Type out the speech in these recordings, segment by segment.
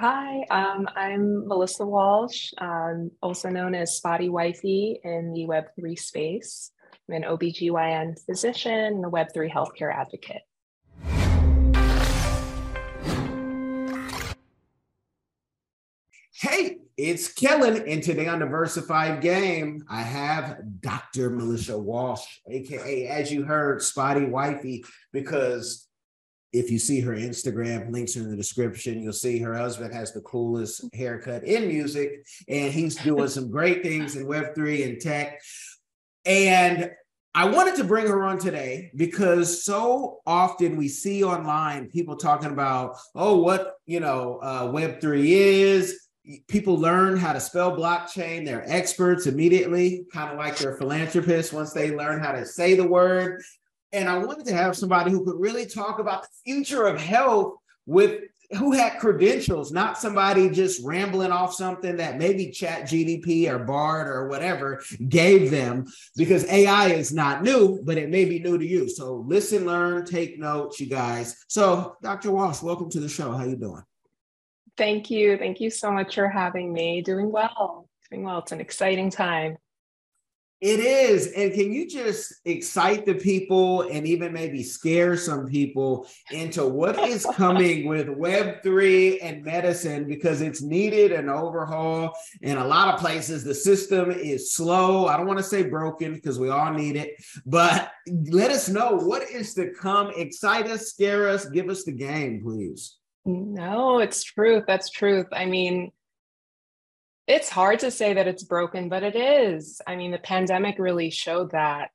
Hi, I'm Melissa Walsh, also known as Spotty Wifey in the Web3 space. I'm an OBGYN physician and a Web3 healthcare advocate. Hey, it's Kellen, and today on Diversified Game, I have Dr. Melissa Walsh, aka, as you heard, Spotty Wifey, because if you see her Instagram, links in the description, you'll see her husband has the coolest haircut in music, and he's doing some great things in Web3 and tech. And I wanted to bring her on today because so often we see online people talking about, what, Web3 is. People learn how to spell blockchain. They're experts immediately, kind of like they're philanthropists once they learn how to say the word. And I wanted to have somebody who could really talk about the future of health who had credentials, not somebody just rambling off something that maybe ChatGPT or Bard or whatever gave them, because AI is not new, but it may be new to you. So listen, learn, take notes, you guys. So Dr. Walsh, welcome to the show. How you doing? Thank you. Thank you so much for having me. Doing well. It's an exciting time. It is. And can you just excite the people and even maybe scare some people into what is coming with Web3 and medicine, because it's needed an overhaul. In a lot of places, the system is slow. I don't want to say broken because we all need it, but let us know what is to come. Excite us, scare us, give us the game, please. No, it's truth. That's truth. I mean, it's hard to say that it's broken, but it is. I mean, the pandemic really showed that,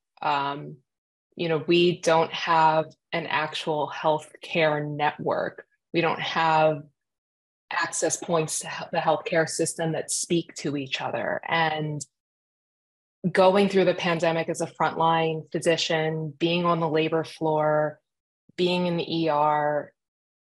we don't have an actual healthcare network. We don't have access points to the healthcare system that speak to each other. And going through the pandemic as a frontline physician, being on the labor floor, being in the ER,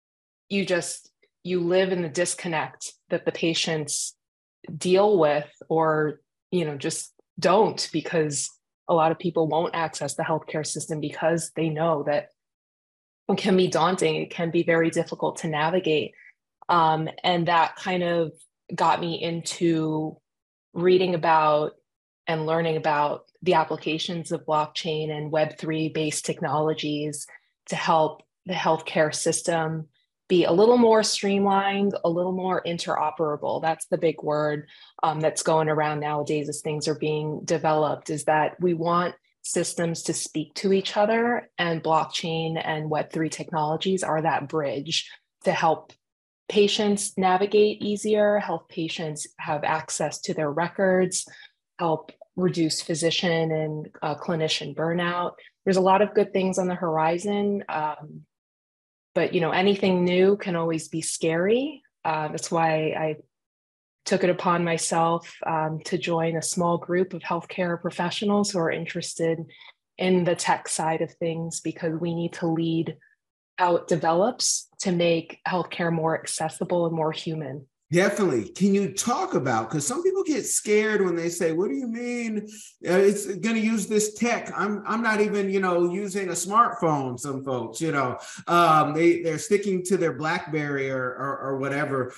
you live in the disconnect that the patients deal with, or just don't, because a lot of people won't access the healthcare system because they know that it can be daunting. It can be very difficult to navigate. And that kind of got me into reading about and learning about the applications of blockchain and Web3 based technologies to help the healthcare system be a little more streamlined, a little more interoperable. That's the big word that's going around nowadays as things are being developed, is that we want systems to speak to each other, and blockchain and Web3 technologies are that bridge to help patients navigate easier, help patients have access to their records, help reduce physician and clinician burnout. There's a lot of good things on the horizon. But anything new can always be scary. That's why I took it upon myself to join a small group of healthcare professionals who are interested in the tech side of things, because we need to lead how it develops to make healthcare more accessible and more human. Definitely. Can you talk about, because some people get scared when they say, what do you mean it's going to use this tech? I'm not even, using a smartphone. Some folks, they're sticking to their BlackBerry or whatever.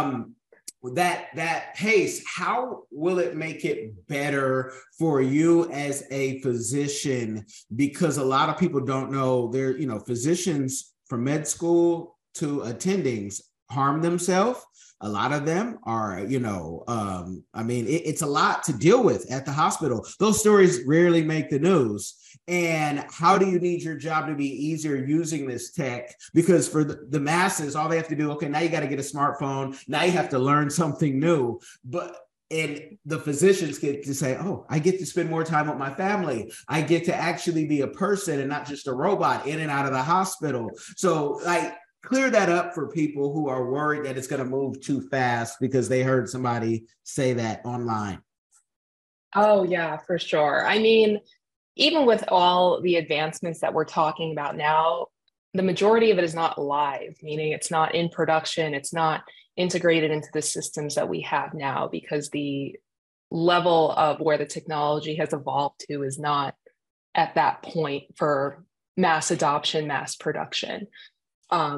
That pace, how will it make it better for you as a physician? Because a lot of people don't know, physicians from med school to attendings harm themselves. A lot of them are, it's a lot to deal with at the hospital. Those stories rarely make the news. And how do you need your job to be easier using this tech? Because for the masses, all they have to do, okay, now you got to get a smartphone. Now you have to learn something new. And the physicians get to say, oh, I get to spend more time with my family. I get to actually be a person and not just a robot in and out of the hospital. So clear that up for people who are worried that it's going to move too fast because they heard somebody say that online. Oh, yeah, for sure. I mean, even with all the advancements that we're talking about now, the majority of it is not live, meaning it's not in production. It's not integrated into the systems that we have now, because the level of where the technology has evolved to is not at that point for mass adoption, mass production.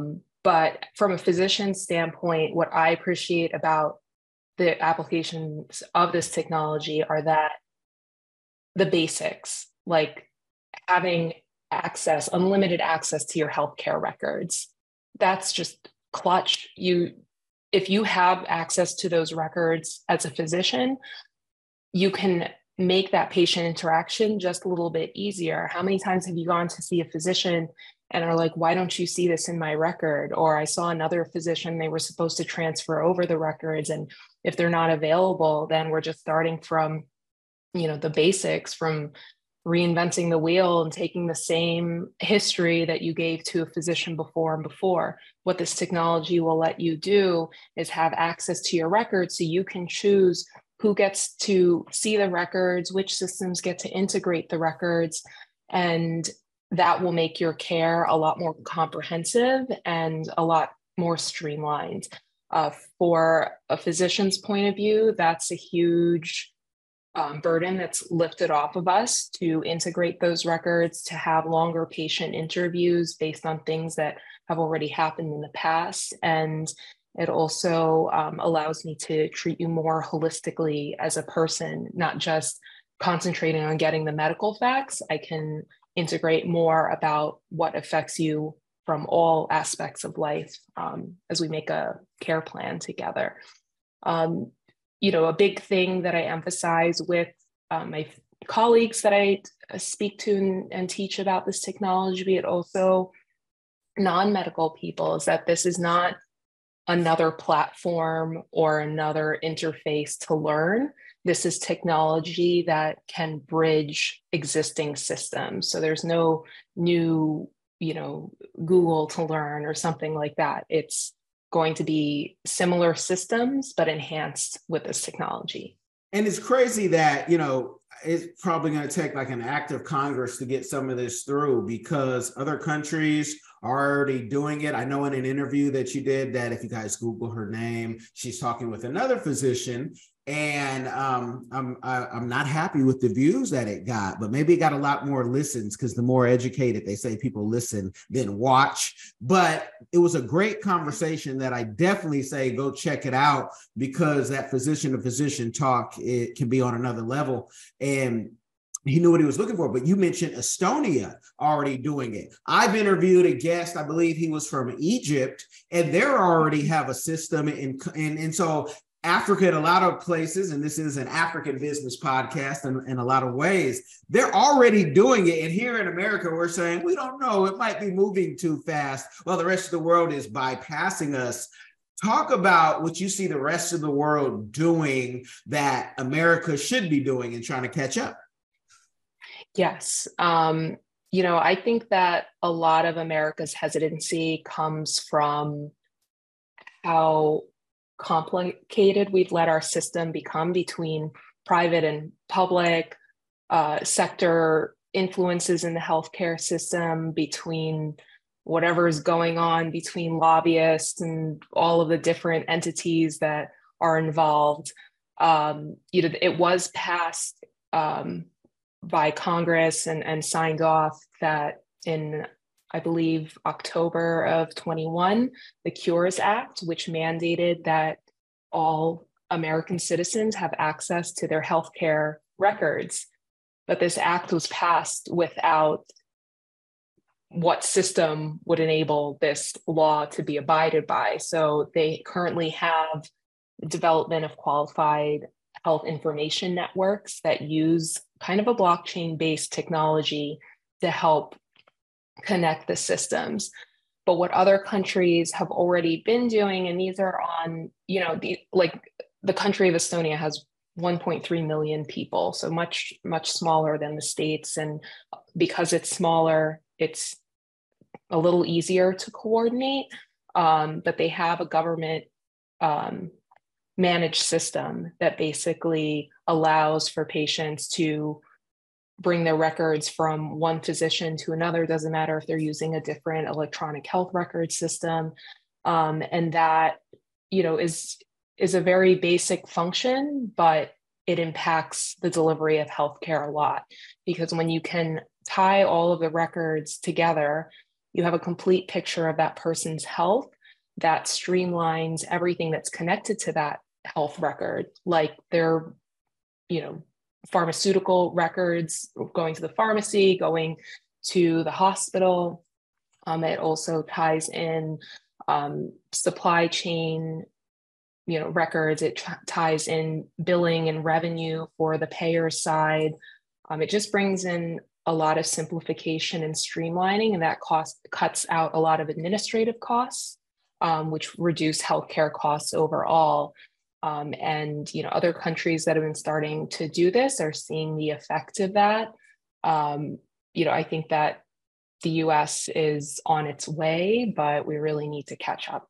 But from a physician standpoint, what I appreciate about the applications of this technology are that the basics, like having access, unlimited access to your healthcare records, that's just clutch. If you have access to those records as a physician, you can make that patient interaction just a little bit easier. How many times have you gone to see a physician and are like, why don't you see this in my record? Or I saw another physician, they were supposed to transfer over the records. And if they're not available, then we're just starting from, the basics, from reinventing the wheel and taking the same history that you gave to a physician before and before. What this technology will let you do is have access to your records so you can choose who gets to see the records, which systems get to integrate the records, and that will make your care a lot more comprehensive and a lot more streamlined. For a physician's point of view, that's a huge burden that's lifted off of us to integrate those records, to have longer patient interviews based on things that have already happened in the past. And it also allows me to treat you more holistically as a person, not just concentrating on getting the medical facts. I can integrate more about what affects you from all aspects of life as we make a care plan together. A big thing that I emphasize with my colleagues that I speak to and teach about this technology, but also non-medical people, is that this is not another platform or another interface to learn. This is technology that can bridge existing systems. So there's no new, Google to learn or something like that. It's going to be similar systems, but enhanced with this technology. And it's crazy that, it's probably going to take like an act of Congress to get some of this through, because other countries are already doing it. I know in an interview that you did that if you guys Google her name, she's talking with another physician, and I'm not happy with the views that it got, but maybe it got a lot more listens, because the more educated, they say, people listen than watch. But it was a great conversation that I definitely say go check it out, because that physician to physician talk, it can be on another level. And he knew what he was looking for. But you mentioned Estonia already doing it. I've interviewed a guest, I believe he was from Egypt, and they already have a system. And so Africa, in a lot of places, and this is an African business podcast in a lot of ways, they're already doing it. And here in America, we're saying, we don't know, it might be moving too fast. Well, the rest of the world is bypassing us. Talk about what you see the rest of the world doing that America should be doing and trying to catch up. Yes. I think that a lot of America's hesitancy comes from how complicated we've let our system become between private and public sector influences in the healthcare system, between whatever is going on between lobbyists and all of the different entities that are involved. It was passed by Congress and signed off that in, I believe, October of 21, the Cures Act, which mandated that all American citizens have access to their healthcare records. But this act was passed without what system would enable this law to be abided by. So they currently have development of qualified health information networks that use kind of a blockchain-based technology to help connect the systems. But what other countries have already been doing, and these are on, the country of Estonia has 1.3 million people, so much, much smaller than the States. And because it's smaller, it's a little easier to coordinate, but they have a government managed system that basically allows for patients to bring their records from one physician to another. Doesn't matter if they're using a different electronic health record system. And that, is a very basic function, but it impacts the delivery of healthcare a lot, because when you can tie all of the records together, you have a complete picture of that person's health. that streamlines everything that's connected to that health record, like their, pharmaceutical records, going to the pharmacy, going to the hospital. It also ties in supply chain, records. It ties in billing and revenue for the payer side. It just brings in a lot of simplification and streamlining, and that cuts out a lot of administrative costs, which reduce healthcare costs overall. And other countries that have been starting to do this are seeing the effect of that. I think that the US is on its way, but we really need to catch up.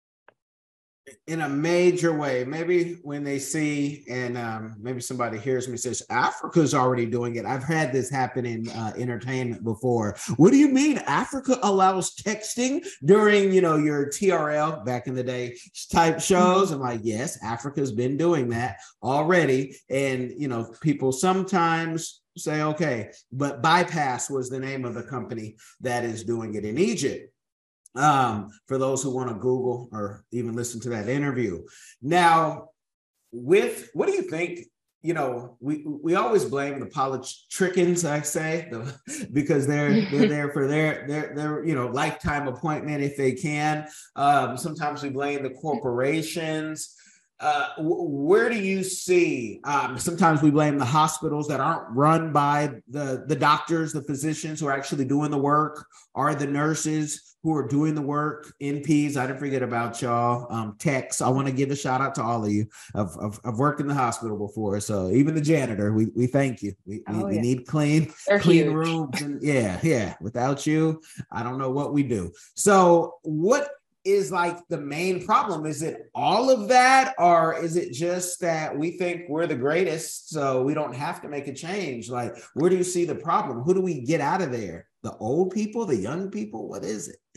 In a major way. Maybe when they see, and maybe somebody hears me says, Africa's already doing it. I've had this happen in entertainment before. What do you mean Africa allows texting during, your TRL back in the day type shows? I'm like, yes, Africa's been doing that already. And, people sometimes say, okay, but Bypass was the name of the company that is doing it in Egypt. For those who want to Google or even listen to that interview. Now, what do you think? We always blame the politricians, I say, because they're there for their lifetime appointment if they can. Sometimes we blame the corporations. Where do you see? Sometimes we blame the hospitals that aren't run by the doctors, the physicians who are actually doing the work, or the nurses who are doing the work, NPs. I didn't forget about y'all. Techs. I want to give a shout out to all of you. I've worked in the hospital before, so even the janitor, we thank you. We need clean rooms, and yeah. Without you, I don't know what we do. So what is like the main problem? Is it all of that, or is it just that we think we're the greatest, so we don't have to make a change? Like, where do you see the problem? Who do we get out of there? The old people, the young people? What is it?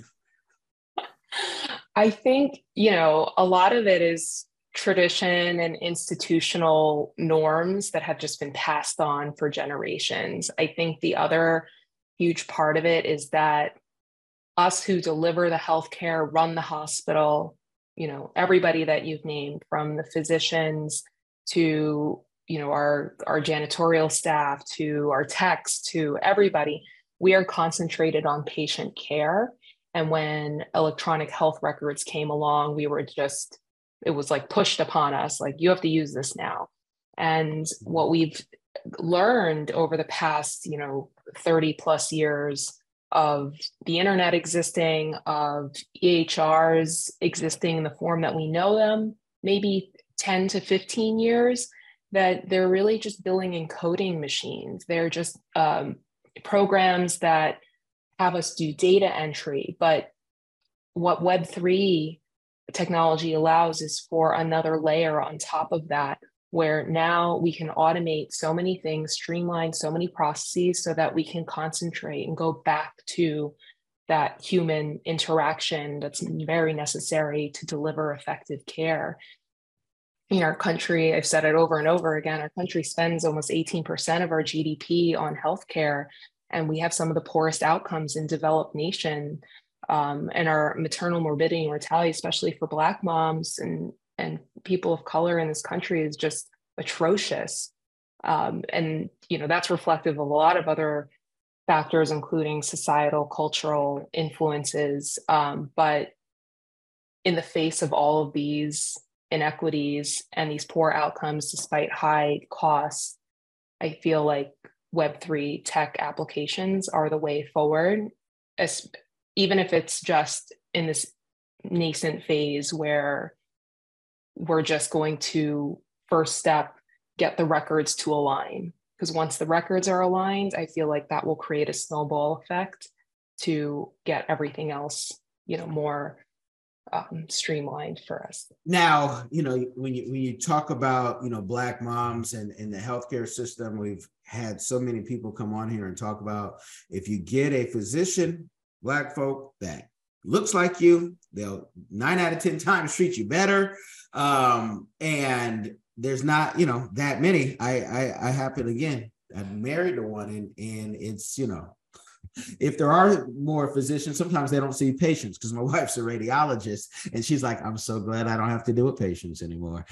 I think, a lot of it is tradition and institutional norms that have just been passed on for generations. I think the other huge part of it is that us who deliver the healthcare, run the hospital, everybody that you've named, from the physicians to, our janitorial staff, to our techs, to everybody, we are concentrated on patient care. And when electronic health records came along, it was like pushed upon us, like, you have to use this now. And what we've learned over the past, 30 plus years of the internet existing, of EHRs existing in the form that we know them, maybe 10 to 15 years, that they're really just billing and coding machines. They're just programs that have us do data entry. But what Web3 technology allows is for another layer on top of that, where now we can automate so many things, streamline so many processes, so that we can concentrate and go back to that human interaction that's very necessary to deliver effective care. In our country, I've said it over and over again, our country spends almost 18% of our GDP on healthcare, and we have some of the poorest outcomes in developed nation. And our maternal morbidity and mortality, especially for Black moms and people of color in this country, is just atrocious. And, that's reflective of a lot of other factors, including societal, cultural influences. But in the face of all of these inequities and these poor outcomes, despite high costs, I feel like Web3 tech applications are the way forward, even if it's just in this nascent phase where we're just going to first step, get the records to align. Because once the records are aligned, I feel like that will create a snowball effect to get everything else, more streamlined for us. Now, when you talk about, Black moms and the healthcare system, we've had so many people come on here and talk about, if you get a physician, Black folk, that looks like you, they'll 9 out of 10 times treat you better. And there's not, that many. I happen, again, I'm married to one, and it's, if there are more physicians, sometimes they don't see patients because my wife's a radiologist and she's like, I'm so glad I don't have to deal with patients anymore.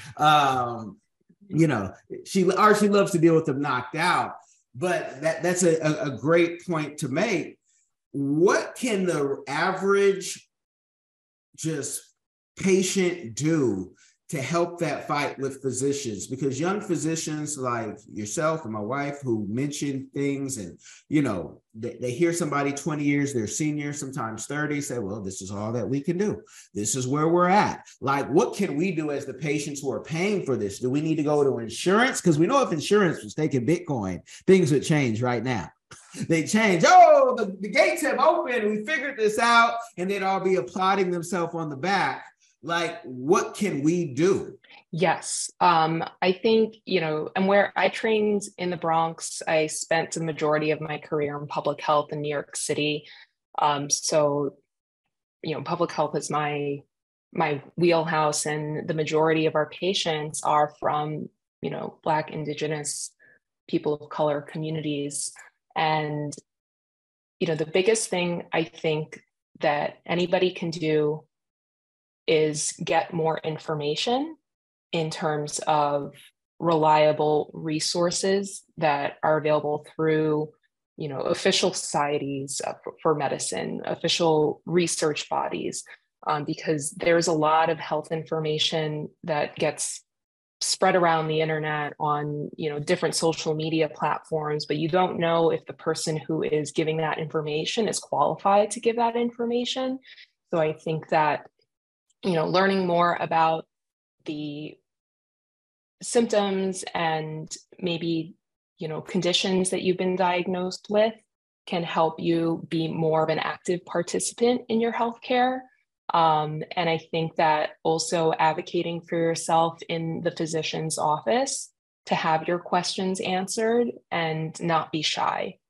She loves to deal with them knocked out, but that's a great point to make. What can the average just patient do to help that fight with physicians? Because young physicians like yourself and my wife who mention things and, they hear somebody 20 years, they're senior, sometimes 30, say, well, this is all that we can do. This is where we're at. Like, what can we do as the patients who are paying for this? Do we need to go to insurance? Because we know if insurance was taking Bitcoin, things would change right now. They change. Oh, the gates have opened. We figured this out. And they'd all be applauding themselves on the back. Like, what can we do? Yes. I think, and where I trained in the Bronx, I spent the majority of my career in public health in New York City. So, public health is my wheelhouse, and the majority of our patients are from, Black, Indigenous, people of color communities. And, the biggest thing I think that anybody can do is get more information in terms of reliable resources that are available through, official societies for medicine, official research bodies, because there's a lot of health information that gets spread around the internet on, different social media platforms, but you don't know if the person who is giving that information is qualified to give that information. So I think that learning more about the symptoms and maybe, conditions that you've been diagnosed with can help you be more of an active participant in your healthcare. And I think that also advocating for yourself in the physician's office to have your questions answered and not be shy.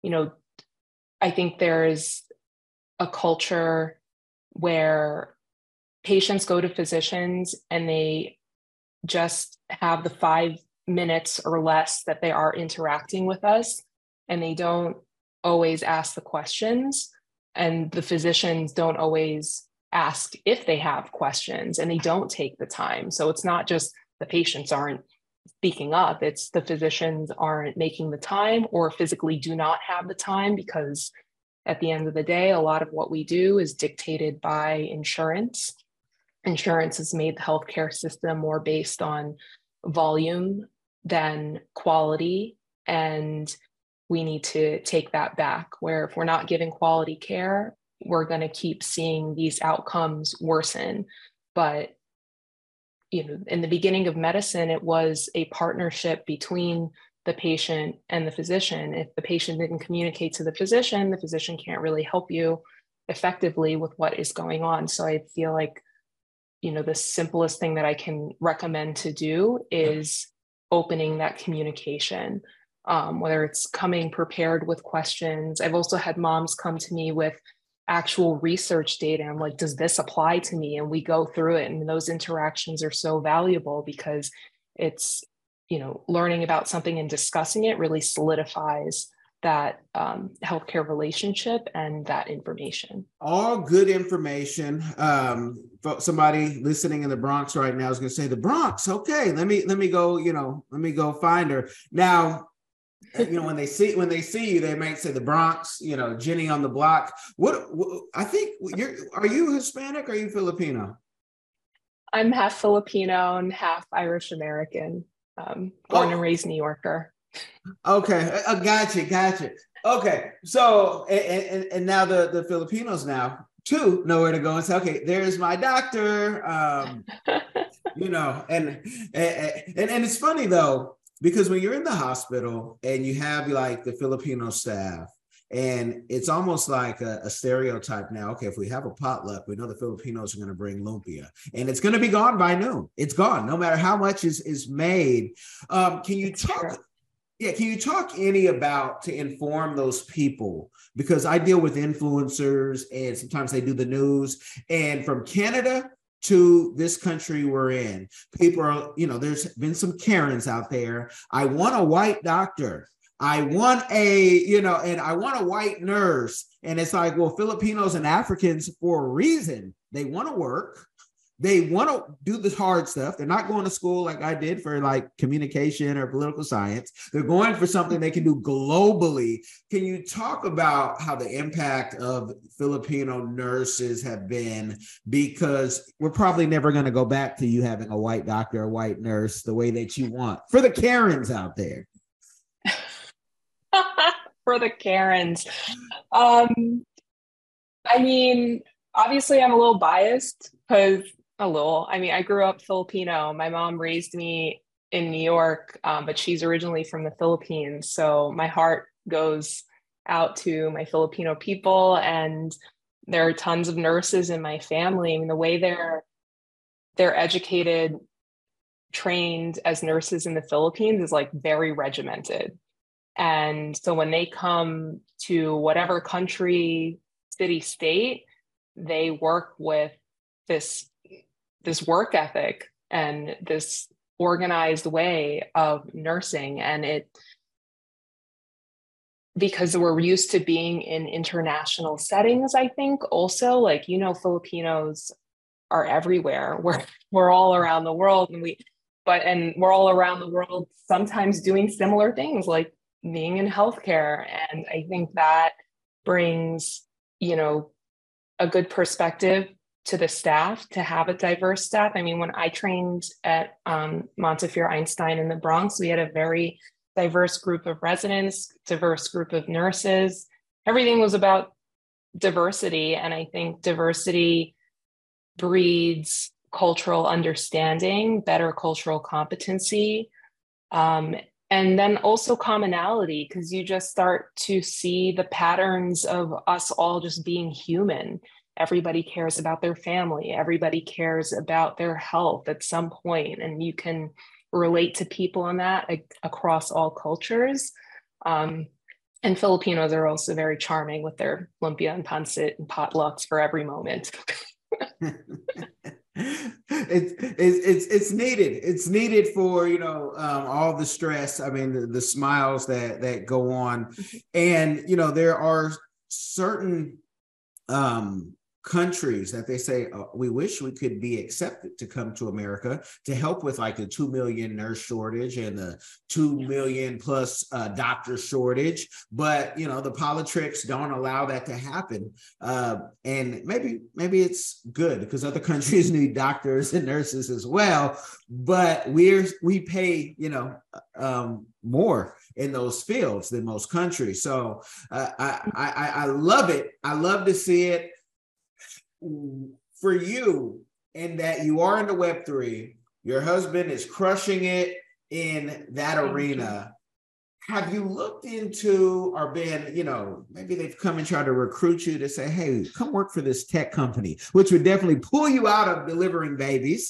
I think there's a culture where patients go to physicians and they just have the 5 minutes or less that they are interacting with us, and they don't always ask the questions, and the physicians don't always ask if they have questions, and they don't take the time. So it's not just the patients aren't speaking up, it's the physicians aren't making the time or physically do not have the time, because at the end of the day, a lot of what we do is dictated by insurance. Insurance has made the healthcare system more based on volume than quality. And we need to take that back, where if we're not giving quality care, we're going to keep seeing these outcomes worsen. But, in the beginning of medicine, it was a partnership between the patient and the physician. If the patient didn't communicate to the physician can't really help you effectively with what is going on. So I feel like the simplest thing that I can recommend to do is opening that communication, whether it's coming prepared with questions. I've also had moms come to me with actual research data. I'm like, does this apply to me? And we go through it. And those interactions are so valuable because it's, learning about something and discussing it really solidifies that healthcare relationship and that information. All good information. Somebody listening in the Bronx right now is going to say, the Bronx, okay, let me go, let me go find her. Now, when they see you, they might say the Bronx, Jenny on the block. What I think are you Hispanic or are you Filipino? I'm half Filipino and half Irish American, born and raised New Yorker. Okay, gotcha. Okay, so and now the Filipinos now too know where to go and say, okay, there's my doctor. And it's funny though, because when you're in the hospital and you have like the Filipino staff, and it's almost like a stereotype now. Okay, if we have a potluck, we know the Filipinos are going to bring lumpia, and it's going to be gone by noon. It's gone, no matter how much is made. Can you talk? Yeah, can you talk any about to inform those people? Because I deal with influencers, and sometimes they do the news. And from Canada to this country we're in, people are, there's been some Karens out there. I want a white doctor. I want and I want a white nurse. And it's like, well, Filipinos and Africans, for a reason, they want to work. They want to do the hard stuff. They're not going to school like I did for like communication or political science. They're going for something they can do globally. Can you talk about how the impact of Filipino nurses have been? Because we're probably never going to go back to you having a white doctor, a white nurse, the way that you want. For the Karens out there. For the Karens. I mean, obviously I'm a little biased because I grew up Filipino. My mom raised me in New York, but she's originally from the Philippines. So my heart goes out to my Filipino people, and there are tons of nurses in my family. I mean, the way they're educated, trained as nurses in the Philippines is like very regimented. And so when they come to whatever country, city, state, they work with this work ethic and this organized way of nursing. And because we're used to being in international settings, I think also, like, Filipinos are everywhere. We're all around the world, and we're all around the world sometimes doing similar things, like being in healthcare. And I think that brings, a good perspective to the staff to have a diverse staff. I mean, when I trained at Montefiore Einstein in the Bronx, we had a very diverse group of residents, diverse group of nurses. Everything was about diversity. And I think diversity breeds cultural understanding, better cultural competency, and then also commonality, because you just start to see the patterns of us all just being human. Everybody cares about their family. Everybody cares about their health at some point, and you can relate to people on that across all cultures. And Filipinos are also very charming with their lumpia and pancit and potlucks for every moment. It's needed. It's needed for all the stress. I mean, the smiles that go on, and there are certain countries that they say, we wish we could be accepted to come to America to help with like the 2 million nurse shortage and the 2 million plus doctor shortage. But, the politics don't allow that to happen. And maybe it's good because other countries need doctors and nurses as well. But we pay, more in those fields than most countries. So I love it. I love to see it. For you, in that you are into Web3, your husband is crushing it in that arena. Have you looked into or been, maybe they've come and tried to recruit you to say, hey, come work for this tech company, which would definitely pull you out of delivering babies.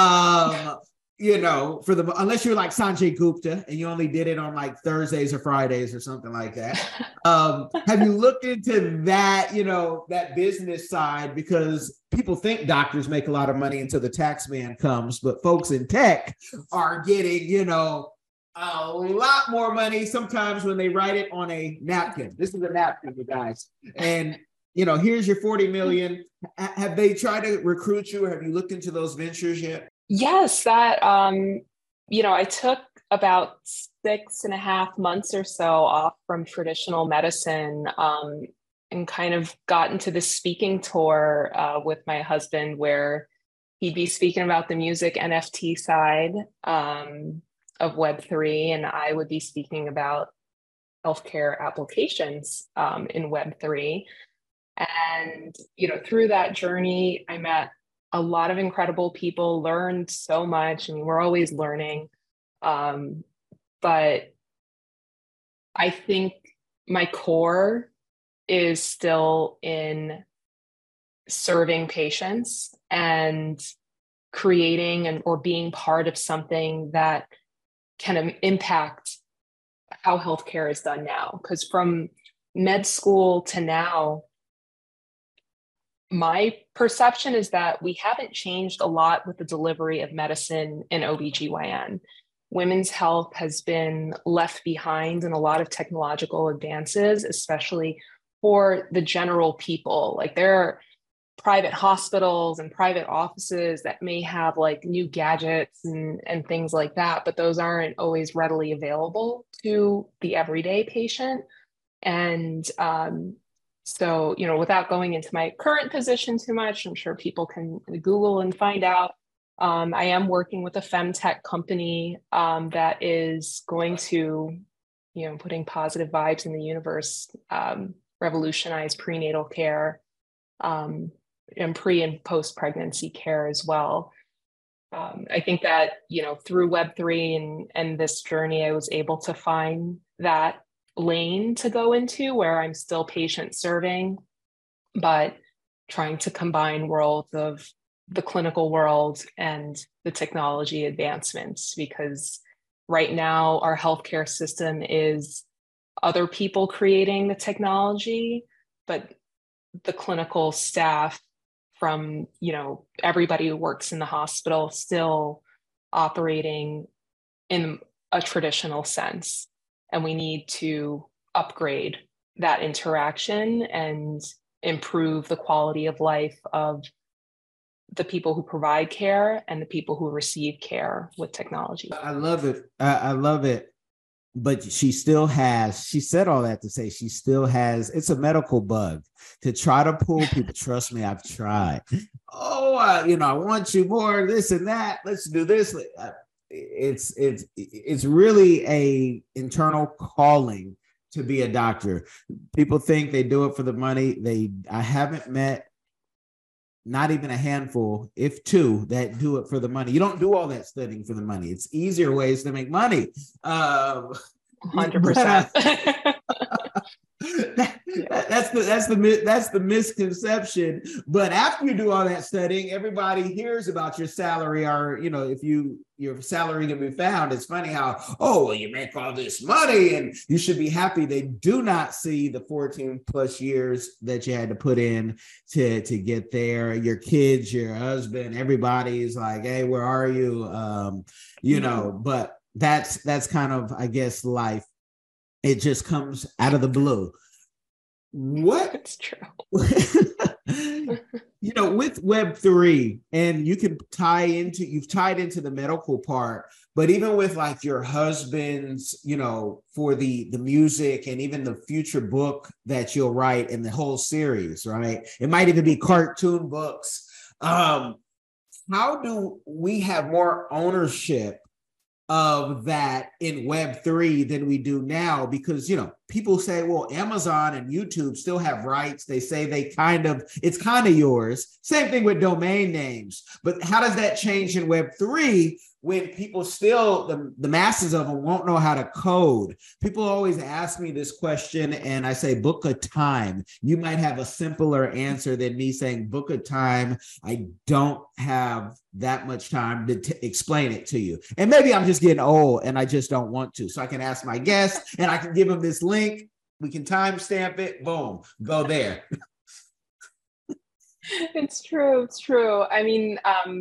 Unless you're like Sanjay Gupta and you only did it on like Thursdays or Fridays or something like that. Have you looked into that, that business side? Because people think doctors make a lot of money until the tax man comes, but folks in tech are getting, a lot more money sometimes when they write it on a napkin. This is a napkin, you guys. And here's your 40 million. Have they tried to recruit you, or have you looked into those ventures yet? Yes, that, I took about 6.5 months or so off from traditional medicine, and kind of got into this speaking tour with my husband, where he'd be speaking about the music NFT side of Web3, and I would be speaking about healthcare applications in Web3. And, through that journey, I met a lot of incredible people, learned so much. I mean, we're always learning. But I think my core is still in serving patients and creating or being part of something that can impact how healthcare is done now. Because from med school to now, my perception is that we haven't changed a lot with the delivery of medicine in OBGYN. women's health has been left behind in a lot of technological advances, especially for the general people. Like there are private hospitals and private offices that may have like new gadgets and things like that, but those aren't always readily available to the everyday patient. And so, without going into my current position too much, I'm sure people can Google and find out. I am working with a femtech company that is going to, putting positive vibes in the universe, revolutionize prenatal care, and pre and post pregnancy care as well. I think that, through Web3 and this journey, I was able to find that lane to go into where I'm still patient serving, but trying to combine worlds of the clinical world and the technology advancements, because right now our healthcare system is other people creating the technology, but the clinical staff from, everybody who works in the hospital still operating in a traditional sense. And we need to upgrade that interaction and improve the quality of life of the people who provide care and the people who receive care with technology. I love it. I love it. But she said all that to say she still has, it's a medical bug to try to pull people. Trust me, I've tried. Oh, I want you more, this and that. Let's do this. It's really a internal calling to be a doctor. People think they do it for the money. I haven't met not even a handful, if two, that do it for the money. You don't do all that studying for the money. It's easier ways to make money. 100%. That's the misconception. But after you do all that studying, everybody hears about your salary, or if your salary can be found. It's funny how, you make all this money and you should be happy. They do not see the 14 plus years that you had to put in to get there. Your kids, your husband, everybody's like, hey, where are you? But that's kind of, I guess, life. It just comes out of the blue. What? It's true. With Web3, and you've tied into the medical part, but even with like your husband's, for the music and even the future book that you'll write and the whole series, right? It might even be cartoon books. How do we have more ownership of that in Web3 than we do now? Because, people say, well, Amazon and YouTube still have rights. They say it's kind of yours. Same thing with domain names. But how does that change in Web3 when people still, the masses of them won't know how to code? People always ask me this question, and I say, book a time. You might have a simpler answer than me saying, book a time. I don't have that much time to explain it to you. And maybe I'm just getting old and I just don't want to. So I can ask my guest and I can give them this link. We can timestamp it. Boom, go there. It's true. I mean,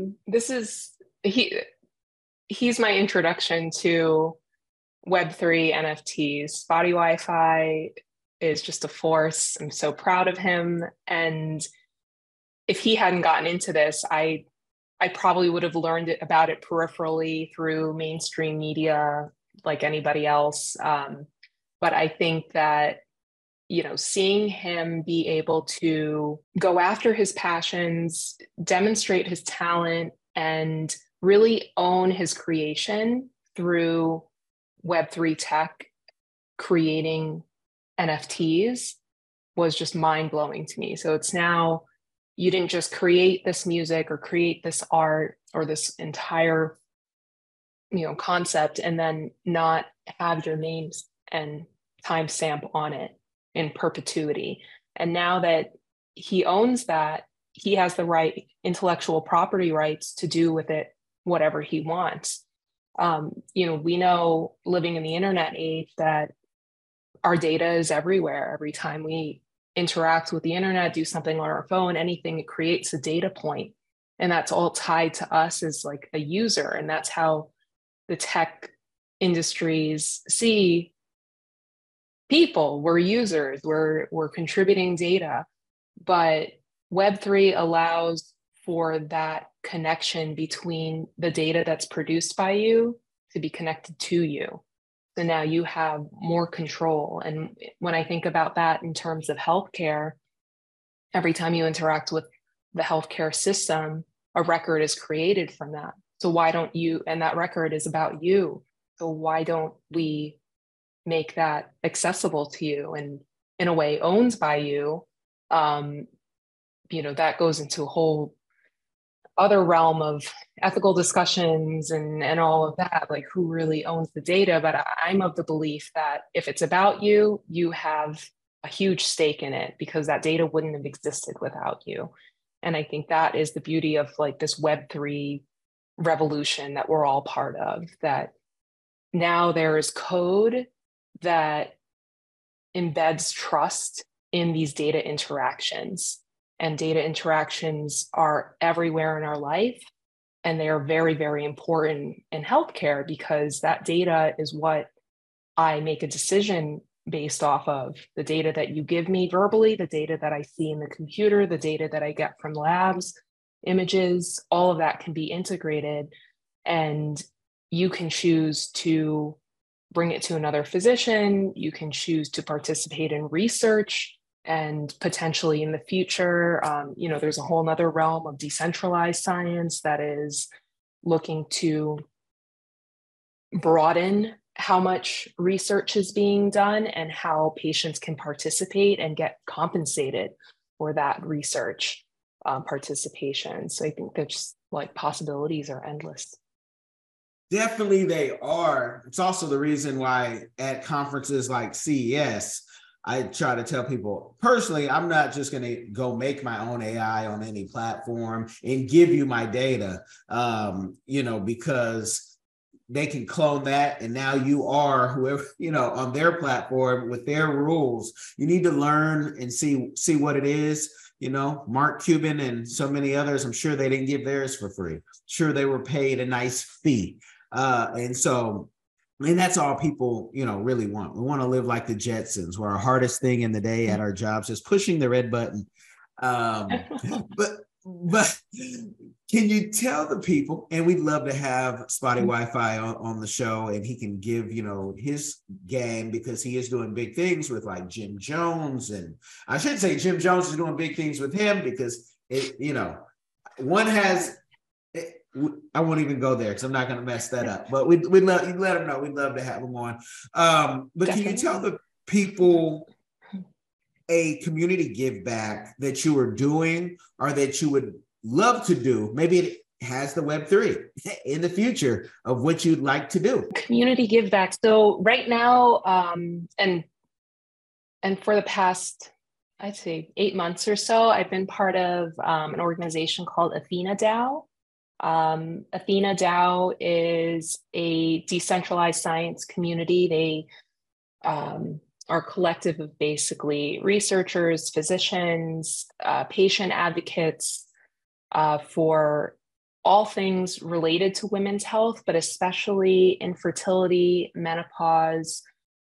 he's my introduction to Web3 NFTs. Spotty Wi-Fi is just a force. I'm so proud of him. And if he hadn't gotten into this, I probably would have learned about it peripherally through mainstream media like anybody else. But I think that, seeing him be able to go after his passions, demonstrate his talent, and really own his creation through Web3 tech, creating NFTs, was just mind-blowing to me. So it's now, you didn't just create this music or create this art or this entire, concept and then not have your names and timestamp on it in perpetuity. And now that he owns that, he has the right intellectual property rights to do with it whatever he wants. We know, living in the internet age, that our data is everywhere. Every time we interact with the internet, do something on our phone, anything, it creates a data point. And that's all tied to us as like a user. And that's how the tech industries see people, we're users, we're contributing data, but Web3 allows for that connection between the data that's produced by you to be connected to you. So now you have more control. And when I think about that in terms of healthcare, every time you interact with the healthcare system, a record is created from that. So why don't you, and that record is about you. So why don't we make that accessible to you and in a way owned by you? That goes into a whole other realm of ethical discussions and all of that, like who really owns the data. But I'm of the belief that if it's about you, you have a huge stake in it because that data wouldn't have existed without you. And I think that is the beauty of like this Web3 revolution that we're all part of, that now there is code that embeds trust in these data interactions. And data interactions are everywhere in our life. And they are very, very important in healthcare because that data is what I make a decision based off of. The data that you give me verbally, the data that I see in the computer, the data that I get from labs, images, all of that can be integrated. And you can choose to bring it to another physician. You can choose to participate in research. And potentially in the future, there's a whole nother realm of decentralized science that is looking to broaden how much research is being done and how patients can participate and get compensated for that research participation. So I think there's like possibilities are endless. Definitely they are. It's also the reason why at conferences like CES, I try to tell people personally, I'm not just going to go make my own AI on any platform and give you my data, because they can clone that. And now you are whoever, on their platform with their rules. You need to learn and see what it is. Mark Cuban and so many others, I'm sure they didn't give theirs for free. Sure, they were paid a nice fee. And that's all people, really want. We want to live like the Jetsons, where our hardest thing in the day at our jobs is pushing the red button. But can you tell the people, and we'd love to have Spotty Wi-Fi on the show, and he can give, his game, because he is doing big things with like Jim Jones. And I should say Jim Jones is doing big things with him because one has, I won't even go there because I'm not going to mess that up. But we'd love, you let them know. We'd love to have them on. But Definitely. Can you tell the people a community give back that you are doing or that you would love to do? Maybe it has the Web3 in the future of what you'd like to do. Community give back. So right now, and for the past, I'd say 8 months or so, I've been part of an organization called Athena DAO. Athena DAO is a decentralized science community. They are a collective of basically researchers, physicians, patient advocates for all things related to women's health, but especially infertility, menopause,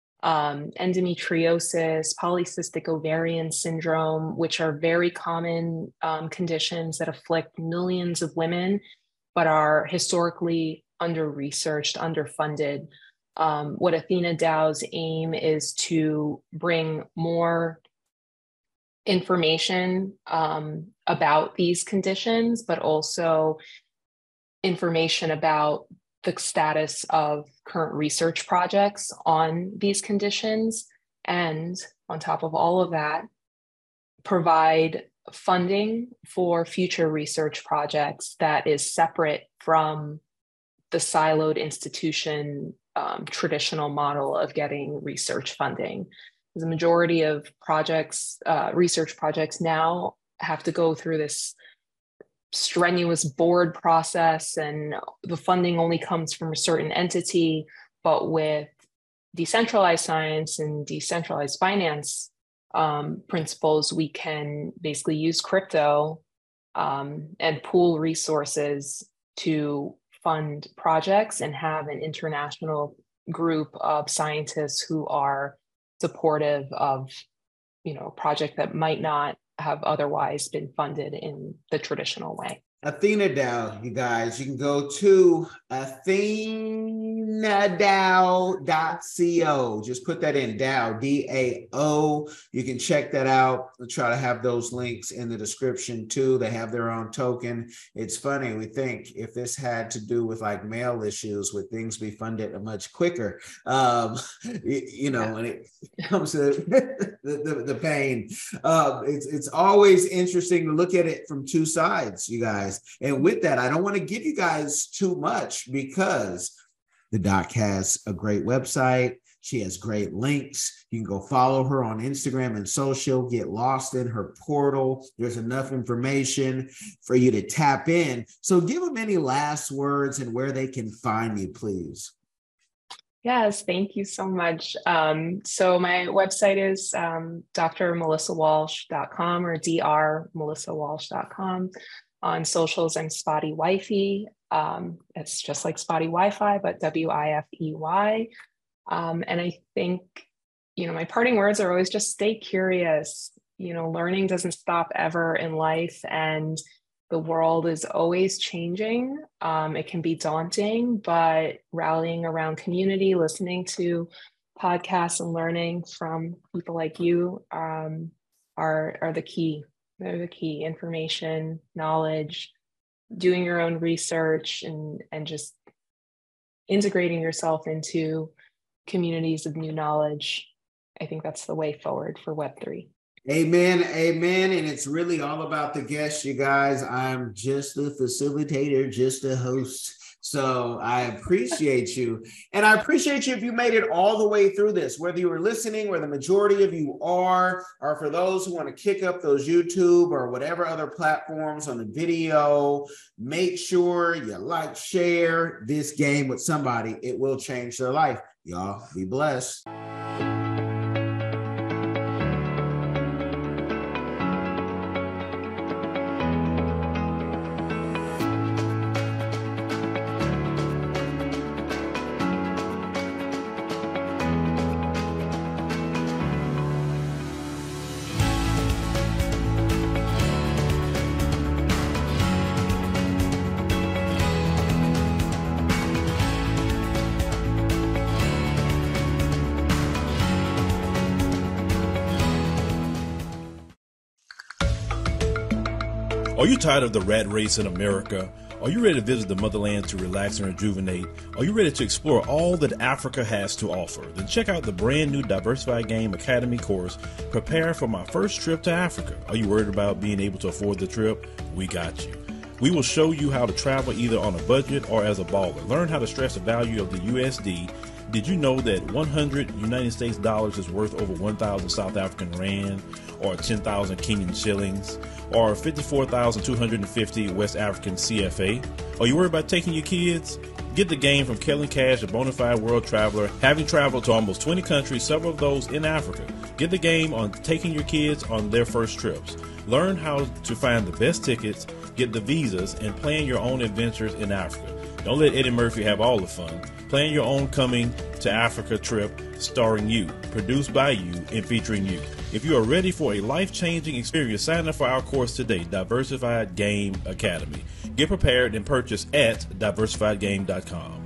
endometriosis, polycystic ovarian syndrome, which are very common conditions that afflict millions of women, but are historically under-researched, underfunded. What Athena DAO's aim is to bring more information about these conditions, but also information about the status of current research projects on these conditions. And on top of all of that, provide funding for future research projects that is separate from the siloed institution traditional model of getting research funding. The majority of projects, research projects now have to go through this strenuous board process, and the funding only comes from a certain entity. But with decentralized science and decentralized finance principles, we can basically use crypto and pool resources to fund projects and have an international group of scientists who are supportive of, a project that might not have otherwise been funded in the traditional way. AthenaDAO, you guys, you can go to AthenaDAO.co. Just put that in, DAO, D-A-O. You can check that out. We'll try to have those links in the description too. They have their own token. It's funny, we think if this had to do with like mail issues, would things be funded much quicker? When it comes to the pain. It's always interesting to look at it from two sides, you guys. And with that, I don't want to give you guys too much because the doc has a great website. She has great links. You can go follow her on Instagram and social, get lost in her portal. There's enough information for you to tap in. So give them any last words and where they can find you, please. Yes, thank you so much. So my website is drmelissawalsh.com or drmelissawalsh.com. On socials, I'm Spotty Wifey. It's just like Spotty Wi-Fi, but W-I-F-E-Y. And I think, my parting words are always just stay curious. Learning doesn't stop ever in life, and the world is always changing. It can be daunting, but rallying around community, listening to podcasts and learning from people like you are the key. They're the key. Information, knowledge, doing your own research, and just integrating yourself into communities of new knowledge. I think that's the way forward for Web3. Amen. Amen. And it's really all about the guests, you guys. I'm just the facilitator, just a host. So I appreciate you. And I appreciate you if you made it all the way through this, whether you were listening, where the majority of you are, or for those who want to kick up those YouTube or whatever other platforms on the video, make sure you like, share this game with somebody. It will change their life. Y'all be blessed. Are you tired of the rat race in America? Are you ready to visit the motherland to relax and rejuvenate? Are you ready to explore all that Africa has to offer? Then check out the brand new Diversified Game Academy course, Prepare for My First Trip to Africa. Are you worried about being able to afford the trip? We got you. We will show you how to travel either on a budget or as a baller. Learn how to stress the value of the USD. Did you know that 100 United States dollars is worth over 1,000 South African rand, or 10,000 Kenyan shillings, or 54,250 West African CFA? Are you worried about taking your kids? Get the game from Kellen Cash, a bona fide world traveler, having traveled to almost 20 countries, several of those in Africa. Get the game on taking your kids on their first trips. Learn how to find the best tickets, get the visas, and plan your own adventures in Africa. Don't let Eddie Murphy have all the fun. Plan your own coming to Africa trip starring you, produced by you, and featuring you. If you are ready for a life-changing experience, sign up for our course today, Diversified Game Academy. Get prepared and purchase at diversifiedgame.com.